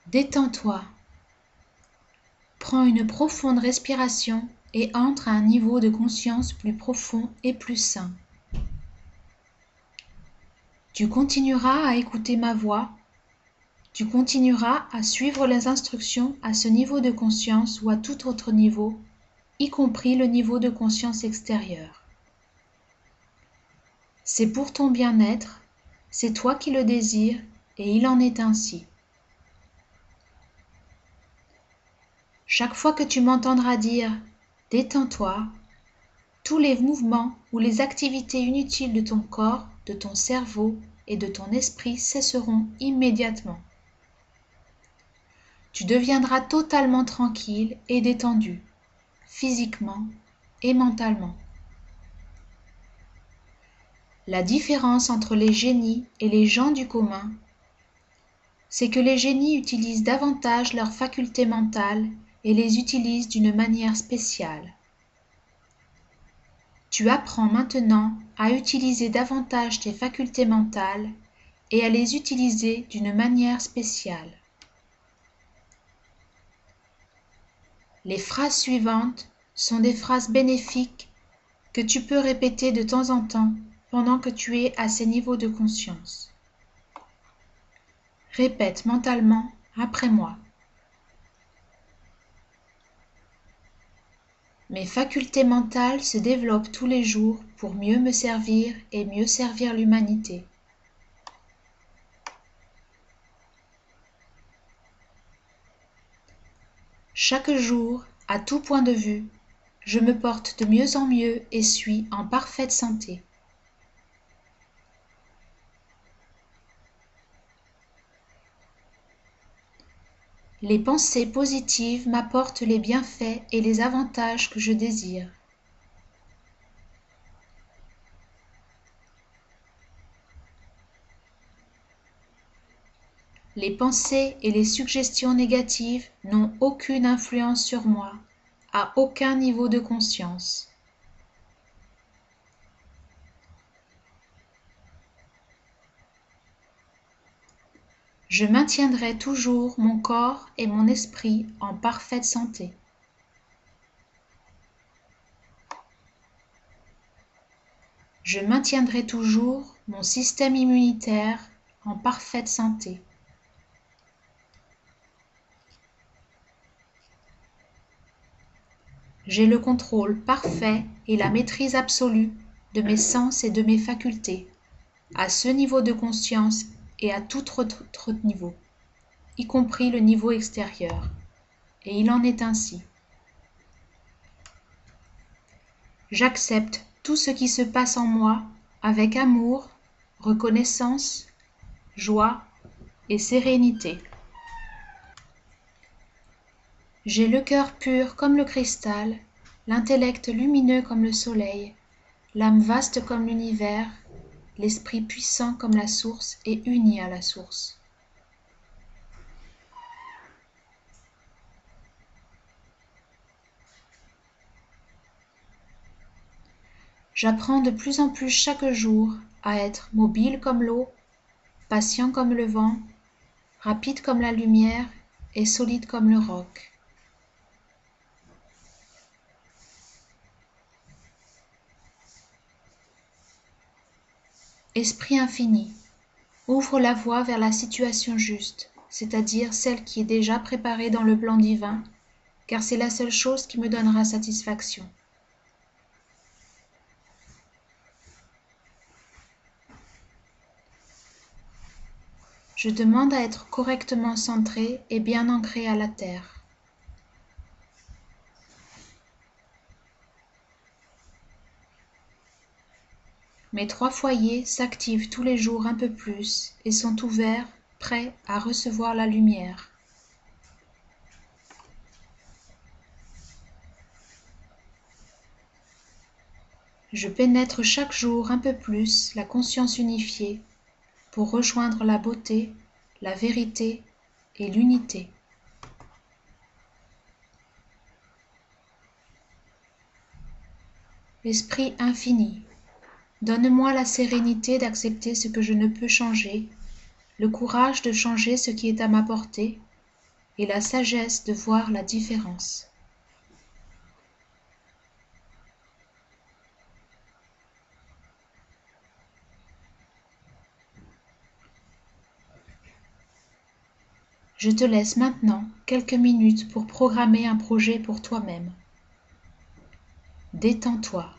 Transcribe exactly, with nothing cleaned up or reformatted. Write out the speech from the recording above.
Détends-toi. Prends une profonde respiration et entre à un niveau de conscience plus profond et plus sain. Tu continueras à écouter ma voix. Tu continueras à suivre les instructions à ce niveau de conscience ou à tout autre niveau, y compris le niveau de conscience extérieure. C'est pour ton bien-être, c'est toi qui le désires et il en est ainsi. Chaque fois que tu m'entendras dire « détends-toi », tous les mouvements ou les activités inutiles de ton corps, de ton cerveau et de ton esprit cesseront immédiatement. Tu deviendras totalement tranquille et détendu, physiquement et mentalement. La différence entre les génies et les gens du commun, c'est que les génies utilisent davantage leurs facultés mentales et les utilisent d'une manière spéciale. Tu apprends maintenant à utiliser davantage tes facultés mentales et à les utiliser d'une manière spéciale. Les phrases suivantes sont des phrases bénéfiques que tu peux répéter de temps en temps pendant que tu es à ces niveaux de conscience. Répète mentalement après moi. Mes facultés mentales se développent tous les jours pour mieux me servir et mieux servir l'humanité. Chaque jour, à tout point de vue, je me porte de mieux en mieux et suis en parfaite santé. Les pensées positives m'apportent les bienfaits et les avantages que je désire. Les pensées et les suggestions négatives n'ont aucune influence sur moi, à aucun niveau de conscience. Je maintiendrai toujours mon corps et mon esprit en parfaite santé. Je maintiendrai toujours mon système immunitaire en parfaite santé. J'ai le contrôle parfait et la maîtrise absolue de mes sens et de mes facultés, à ce niveau de conscience et à tout autre niveau, y compris le niveau extérieur. Et il en est ainsi. J'accepte tout ce qui se passe en moi avec amour, reconnaissance, joie et sérénité. J'ai le cœur pur comme le cristal, l'intellect lumineux comme le soleil, l'âme vaste comme l'univers, l'esprit puissant comme la source et uni à la source. J'apprends de plus en plus chaque jour à être mobile comme l'eau, patient comme le vent, rapide comme la lumière et solide comme le roc. Esprit infini, ouvre la voie vers la situation juste, c'est-à-dire celle qui est déjà préparée dans le plan divin, car c'est la seule chose qui me donnera satisfaction. Je demande à être correctement centré et bien ancré à la terre. Mes trois foyers s'activent tous les jours un peu plus et sont ouverts, prêts à recevoir la lumière. Je pénètre chaque jour un peu plus la conscience unifiée pour rejoindre la beauté, la vérité et l'unité. Esprit infini, donne-moi la sérénité d'accepter ce que je ne peux changer, le courage de changer ce qui est à ma portée, et la sagesse de voir la différence. Je te laisse maintenant quelques minutes pour programmer un projet pour toi-même. Détends-toi.